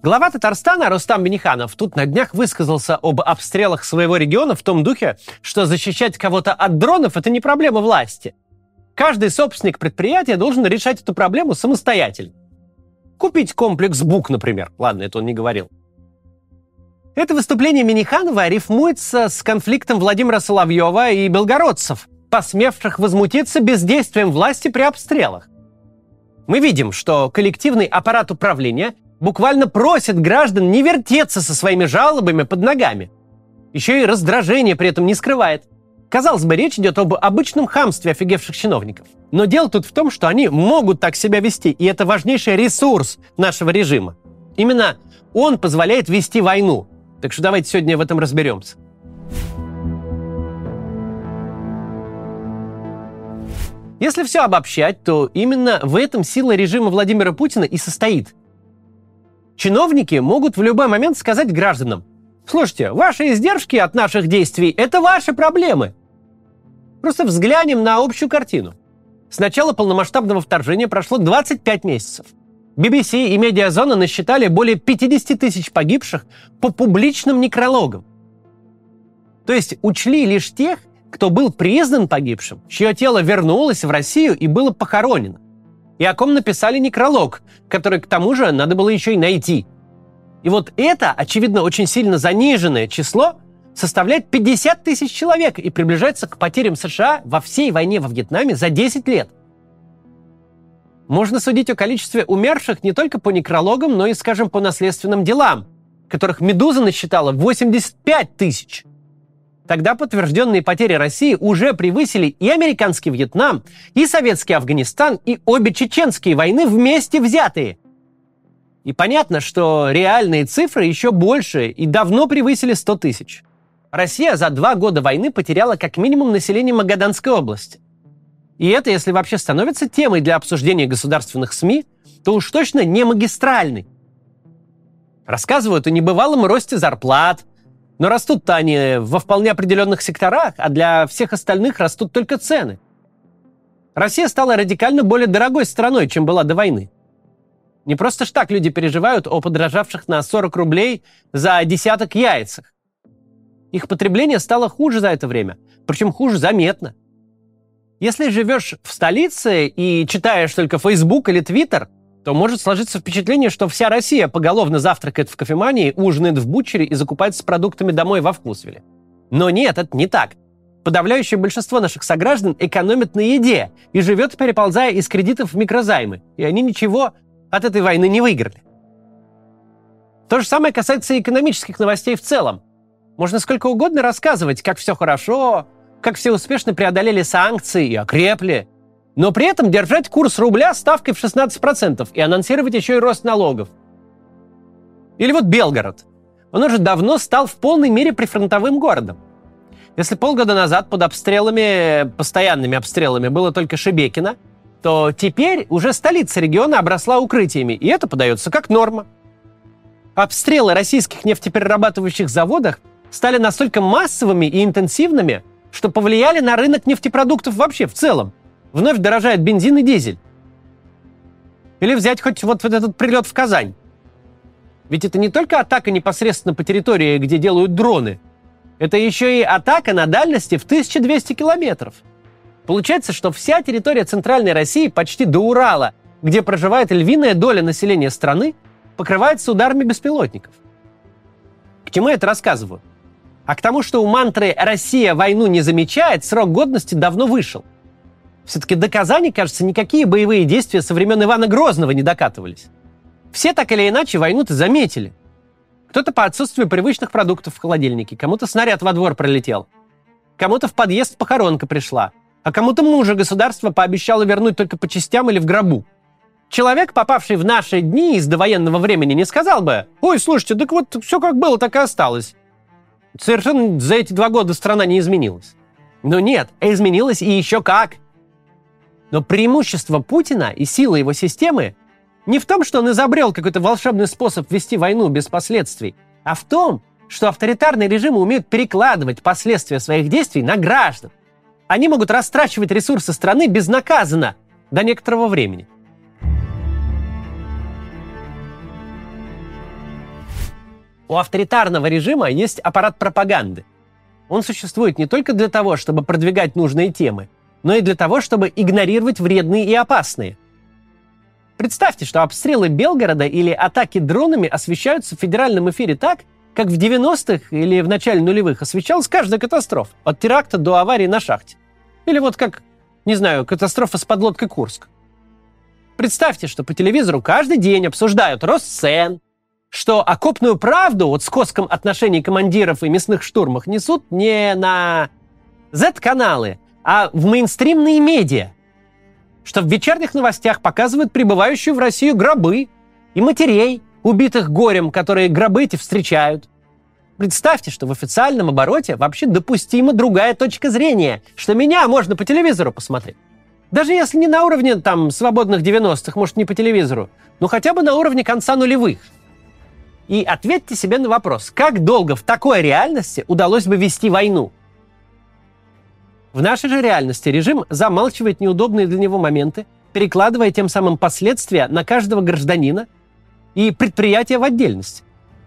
Глава Татарстана Рустам Минниханов тут на днях высказался об обстрелах своего региона в том духе, что защищать кого-то от дронов – это не проблема власти. Каждый собственник предприятия должен решать эту проблему самостоятельно. Купить комплекс БУК, например. Ладно, это он не говорил. Это выступление Минниханова рифмуется с конфликтом Владимира Соловьева и белгородцев, посмевших возмутиться бездействием власти при обстрелах. Мы видим, что коллективный аппарат управления буквально просит граждан не вертеться со своими жалобами под ногами. Еще и раздражение при этом не скрывает. Казалось бы, речь идет об обычном хамстве офигевших чиновников. Но дело тут в том, что они могут так себя вести, и это важнейший ресурс нашего режима. Именно он позволяет вести войну. Так что давайте сегодня в этом разберемся. Если все обобщать, то именно в этом сила режима Владимира Путина и состоит. Чиновники могут в любой момент сказать гражданам: слушайте, ваши издержки от наших действий – это ваши проблемы. Просто взглянем на общую картину. С начала полномасштабного вторжения прошло 25 месяцев. BBC и Медиазона насчитали более 50 тысяч погибших по публичным некрологам. То есть учли лишь тех, кто был признан погибшим, чье тело вернулось в Россию и было похоронено. И о ком написали некролог, который, к тому же, надо было еще и найти. И вот это, очевидно, очень сильно заниженное число составляет 50 тысяч человек и приближается к потерям США во всей войне во Вьетнаме за 10 лет. Можно судить о количестве умерших не только по некрологам, но и, скажем, по наследственным делам, которых «Медуза» насчитала 85 тысяч. Тогда подтвержденные потери России уже превысили и американский Вьетнам, и советский Афганистан, и обе чеченские войны вместе взятые. И понятно, что реальные цифры еще больше и давно превысили 100 тысяч. Россия за 2 года войны потеряла как минимум население Магаданской области. И это, если вообще становится темой для обсуждения государственных СМИ, то уж точно не магистральной. Рассказывают о небывалом росте зарплат, но растут-то они во вполне определенных секторах, а для всех остальных растут только цены. Россия стала радикально более дорогой страной, чем была до войны. Не просто ж так люди переживают о подорожавших на 40 рублей за десяток яйцах. Их потребление стало хуже за это время, причем хуже заметно. Если живешь в столице и читаешь только Facebook или Twitter, то может сложиться впечатление, что вся Россия поголовно завтракает в кофемании, ужинает в бутчере и закупается с продуктами домой во Вкусвилле. Но нет, это не так. Подавляющее большинство наших сограждан экономит на еде и живет, переползая из кредитов в микрозаймы. И они ничего от этой войны не выиграли. То же самое касается и экономических новостей в целом. Можно сколько угодно рассказывать, как все хорошо, как все успешно преодолели санкции и окрепли, но при этом держать курс рубля ставкой в 16% и анонсировать еще и рост налогов. Или вот Белгород. Он уже давно стал в полной мере прифронтовым городом. Если полгода назад под обстрелами, постоянными обстрелами было только Шебекино, то теперь уже столица региона обросла укрытиями, и это подается как норма. Обстрелы российских нефтеперерабатывающих заводов стали настолько массовыми и интенсивными, что повлияли на рынок нефтепродуктов вообще в целом. Вновь дорожает бензин и дизель. Или взять хоть вот этот прилет в Казань. Ведь это не только атака непосредственно по территории, где делают дроны. Это еще и атака на дальности в 1200 километров. Получается, что вся территория Центральной России почти до Урала, где проживает львиная доля населения страны, покрывается ударами беспилотников. К чему я это рассказываю? А к тому, что у мантры «Россия войну не замечает» срок годности давно вышел. Все-таки до Казани, кажется, никакие боевые действия со времен Ивана Грозного не докатывались. Все так или иначе войну-то заметили. Кто-то по отсутствию привычных продуктов в холодильнике, кому-то снаряд во двор пролетел, кому-то в подъезд похоронка пришла, а кому-то мужа государство пообещало вернуть только по частям или в гробу. Человек, попавший в наши дни из довоенного времени, не сказал бы: «Ой, слушайте, так вот все как было, так и осталось». Совершенно за эти 2 года страна не изменилась. Но нет, изменилась и еще как. Но преимущество Путина и сила его системы не в том, что он изобрел какой-то волшебный способ вести войну без последствий, а в том, что авторитарные режимы умеют перекладывать последствия своих действий на граждан. Они могут растрачивать ресурсы страны безнаказанно до некоторого времени. У авторитарного режима есть аппарат пропаганды. Он существует не только для того, чтобы продвигать нужные темы, но и для того, чтобы игнорировать вредные и опасные. Представьте, что обстрелы Белгорода или атаки дронами освещаются в федеральном эфире так, как в 90-х или в начале нулевых освещалась каждая катастрофа, от теракта до аварии на шахте. Или вот как, не знаю, катастрофа с подлодкой «Курск». Представьте, что по телевизору каждый день обсуждают рост цен, что окопную правду вот с коском отношений командиров и мясных штурмах несут не на Z-каналы, а в мейнстримные медиа, что в вечерних новостях показывают прибывающую в Россию гробы и матерей, убитых горем, которые гробы эти встречают. Представьте, что в официальном обороте вообще допустима другая точка зрения, что меня можно по телевизору посмотреть. Даже если не на уровне там свободных 90-х, может, не по телевизору, но хотя бы на уровне конца нулевых. И ответьте себе на вопрос, как долго в такой реальности удалось бы вести войну? В нашей же реальности режим замалчивает неудобные для него моменты, перекладывая тем самым последствия на каждого гражданина и предприятие в отдельности.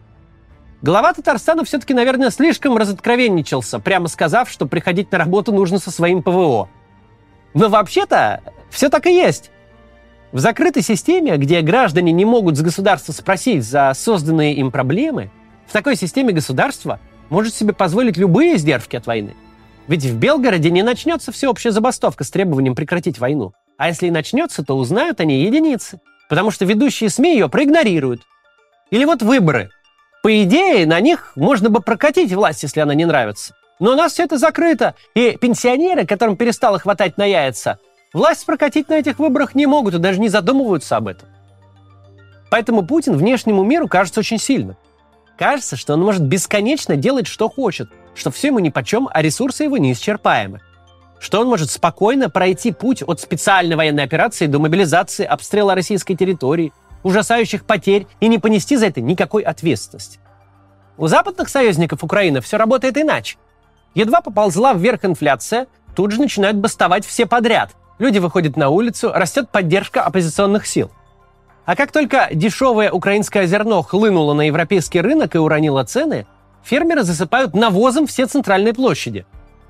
Глава Татарстана все-таки, наверное, слишком разоткровенничался, прямо сказав, что приходить на работу нужно со своим ПВО. Но вообще-то все так и есть. В закрытой системе, где граждане не могут с государства спросить за созданные им проблемы, в такой системе государство может себе позволить любые издержки от войны. Ведь в Белгороде не начнется всеобщая забастовка с требованием прекратить войну. А если и начнется, то узнают они единицы, потому что ведущие СМИ ее проигнорируют. Или вот выборы. По идее, на них можно бы прокатить власть, если она не нравится. Но у нас все это закрыто, и пенсионеры, которым перестало хватать на яйца, власть прокатить на этих выборах не могут и даже не задумываются об этом. Поэтому Путин внешнему миру кажется очень сильным. Кажется, что он может бесконечно делать, что хочет, что все ему нипочем, а ресурсы его неисчерпаемы. Что он может спокойно пройти путь от специальной военной операции до мобилизации, обстрела российской территории, ужасающих потерь и не понести за это никакой ответственности. У западных союзников Украины все работает иначе. Едва поползла вверх инфляция, тут же начинают бастовать все подряд. Люди выходят на улицу, растет поддержка оппозиционных сил. А как только дешевое украинское зерно хлынуло на европейский рынок и уронило цены, фермеры засыпают навозом все центральные площади.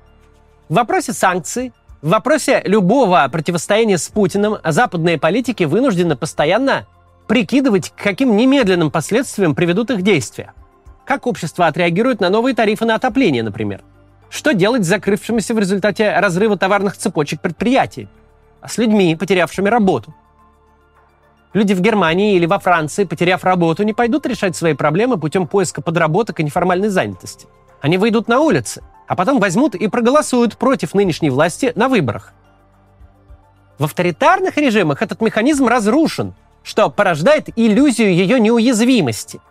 В вопросе санкций, в вопросе любого противостояния с Путиным западные политики вынуждены постоянно прикидывать, к каким немедленным последствиям приведут их действия. Как общество отреагирует на новые тарифы на отопление, например. Что делать с закрывшимися в результате разрыва товарных цепочек предприятий? А с людьми, потерявшими работу? Люди в Германии или во Франции, потеряв работу, не пойдут решать свои проблемы путем поиска подработок и неформальной занятости. Они выйдут на улицы, а потом возьмут и проголосуют против нынешней власти на выборах. В авторитарных режимах этот механизм разрушен, что порождает иллюзию ее неуязвимости.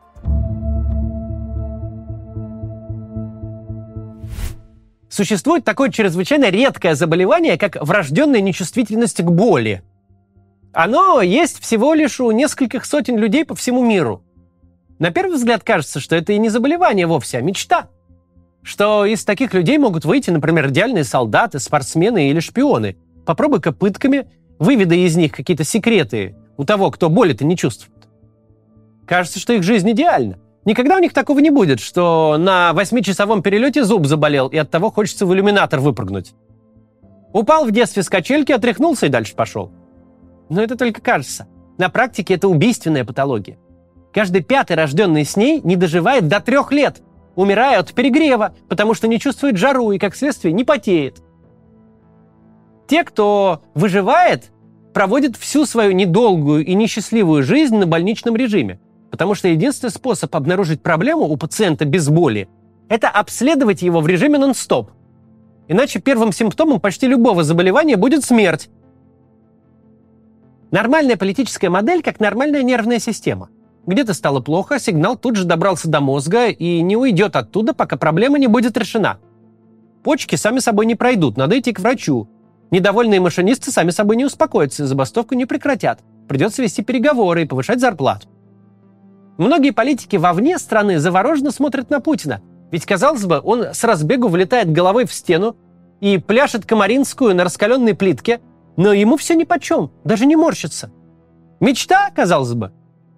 Существует такое чрезвычайно редкое заболевание, как врожденная нечувствительность к боли. Оно есть всего лишь у нескольких сотен людей по всему миру. На первый взгляд кажется, что это и не заболевание вовсе, а мечта. Что из таких людей могут выйти, например, идеальные солдаты, спортсмены или шпионы. Попробуй-ка пытками выведай из них какие-то секреты у того, кто боли-то не чувствует. Кажется, что их жизнь идеальна. Никогда у них такого не будет, что на 8-часовом перелете зуб заболел, и оттого хочется в иллюминатор выпрыгнуть. Упал в детстве с качельки, отряхнулся и дальше пошел. Но это только кажется. На практике это убийственная патология. Каждый пятый, рожденный с ней, не доживает до 3 лет, умирая от перегрева, потому что не чувствует жару и, как следствие, не потеет. Те, кто выживает, проводят всю свою недолгую и несчастливую жизнь на больничном режиме. Потому что единственный способ обнаружить проблему у пациента без боли – это обследовать его в режиме нон-стоп. Иначе первым симптомом почти любого заболевания будет смерть. Нормальная политическая модель как нормальная нервная система. Где-то стало плохо, сигнал тут же добрался до мозга и не уйдет оттуда, пока проблема не будет решена. Почки сами собой не пройдут, надо идти к врачу. Недовольные машинисты сами собой не успокоятся и забастовку не прекратят. Придется вести переговоры и повышать зарплату. Многие политики вовне страны завороженно смотрят на Путина. Ведь, казалось бы, он с разбегу влетает головой в стену и пляшет комаринскую на раскаленной плитке, но ему все нипочем, даже не морщится. Мечта, казалось бы.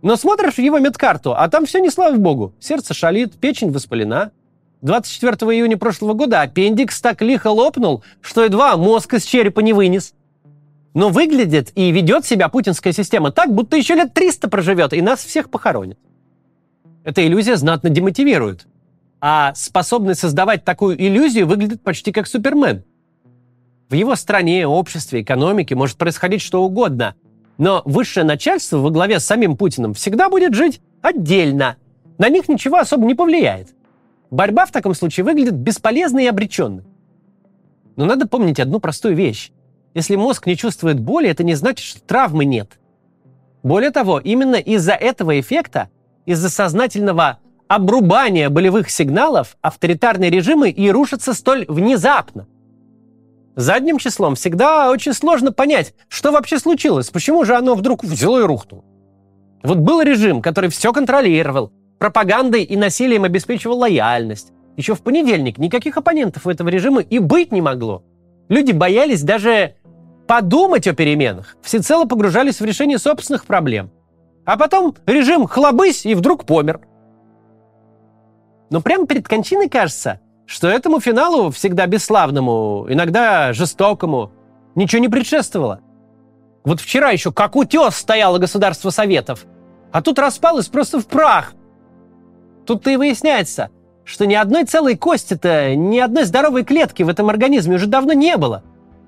Но смотришь в его медкарту, а там все не слава богу. Сердце шалит, печень воспалена. 24 июня прошлого года аппендикс так лихо лопнул, что едва мозг из черепа не вынес. Но выглядит и ведет себя путинская система так, будто еще лет 300 проживет и нас всех похоронит. Эта иллюзия знатно демотивирует. А способность создавать такую иллюзию выглядит почти как Супермен. В его стране, обществе, экономике может происходить что угодно. Но высшее начальство во главе с самим Путиным всегда будет жить отдельно. На них ничего особо не повлияет. Борьба в таком случае выглядит бесполезной и обреченной. Но надо помнить одну простую вещь. Если мозг не чувствует боли, это не значит, что травмы нет. Более того, именно из-за этого эффекта, из-за сознательного обрубания болевых сигналов, авторитарные режимы и рушатся столь внезапно. Задним числом всегда очень сложно понять, что вообще случилось, почему же оно вдруг взяло и рухнуло. Вот был режим, который все контролировал, пропагандой и насилием обеспечивал лояльность. Еще в понедельник никаких оппонентов у этого режима и быть не могло. Люди боялись даже подумать о переменах, всецело погружались в решение собственных проблем. А потом режим хлобысь и вдруг помер. Но прямо перед кончиной кажется, что этому финалу, всегда бесславному, иногда жестокому, ничего не предшествовало. Вот вчера еще как утес стояло государство Советов, а тут распалось просто в прах. Тут-то и выясняется, что ни одной целой кости-то, ни одной здоровой клетки в этом организме уже давно не было.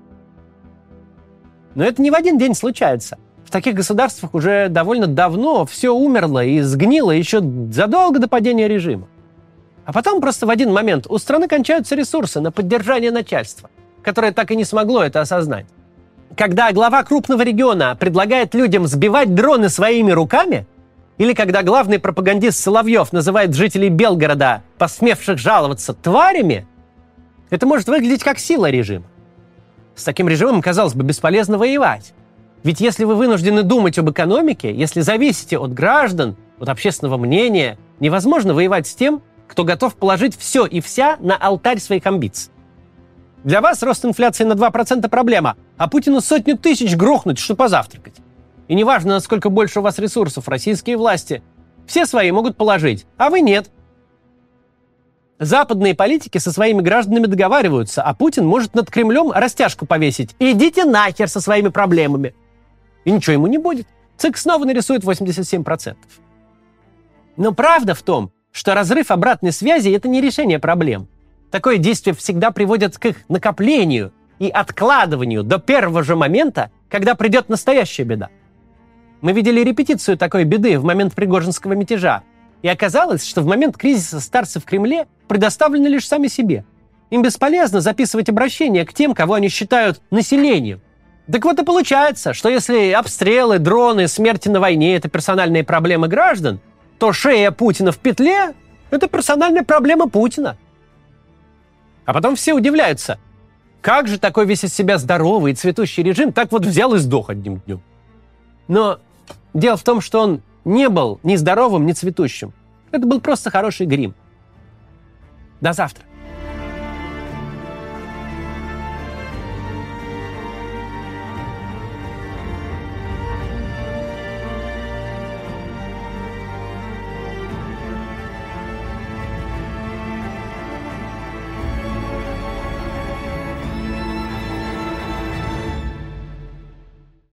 Но это не в один день случается. В таких государствах уже довольно давно все умерло и сгнило еще задолго до падения режима. А потом просто в один момент у страны кончаются ресурсы на поддержание начальства, которое так и не смогло это осознать. Когда глава крупного региона предлагает людям сбивать дроны своими руками, или когда главный пропагандист Соловьев называет жителей Белгорода, посмевших жаловаться, тварями, это может выглядеть как сила режима. С таким режимом, казалось бы, бесполезно воевать. Ведь если вы вынуждены думать об экономике, если зависите от граждан, от общественного мнения, невозможно воевать с тем, кто готов положить все и вся на алтарь своих амбиций. Для вас рост инфляции на 2% проблема, а Путину 100 000 грохнуть, чтобы позавтракать. И неважно, насколько больше у вас ресурсов, российские власти все свои могут положить, а вы нет. Западные политики со своими гражданами договариваются, а Путин может над Кремлем растяжку повесить. Идите нахер со своими проблемами. И ничего ему не будет. ЦИК снова нарисует 87%. Но правда в том, что разрыв обратной связи – это не решение проблем. Такое действие всегда приводит к их накоплению и откладыванию до первого же момента, когда придет настоящая беда. Мы видели репетицию такой беды в момент Пригожинского мятежа. И оказалось, что в момент кризиса старцы в Кремле предоставлены лишь сами себе. Им бесполезно записывать обращения к тем, кого они считают населением. Так вот и получается, что если обстрелы, дроны, смерти на войне – это персональные проблемы граждан, то шея Путина в петле – это персональная проблема Путина. А потом все удивляются, как же такой весь из себя здоровый и цветущий режим так вот взял и сдох одним днем. Но дело в том, что он не был ни здоровым, ни цветущим. Это был просто хороший грим. До завтра.